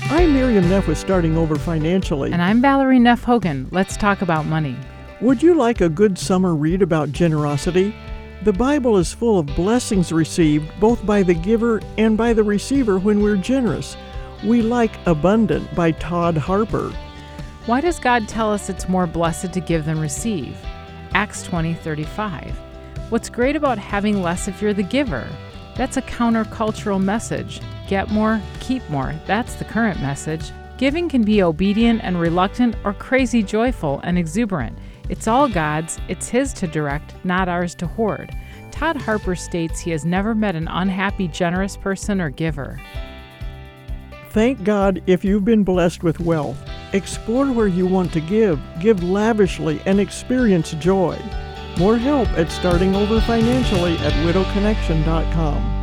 I'm Miriam Neff with Starting Over Financially. And I'm Valerie Neff Hogan. Let's talk about money. Would you like a good summer read about generosity? The Bible is full of blessings received both by the giver and by the receiver when we're generous. We like Abundant by Todd Harper. Why does God tell us it's more blessed to give than receive? Acts 20:35. What's great about having less if you're the giver? That's a countercultural message. Get more, keep more. That's the current message. Giving can be obedient and reluctant or crazy joyful and exuberant. It's all God's. It's His to direct, not ours to hoard. Todd Harper states he has never met an unhappy, generous person or giver. Thank God if you've been blessed with wealth. Explore where you want to give lavishly, and experience joy. More help at Starting Over Financially at widowconnection.com.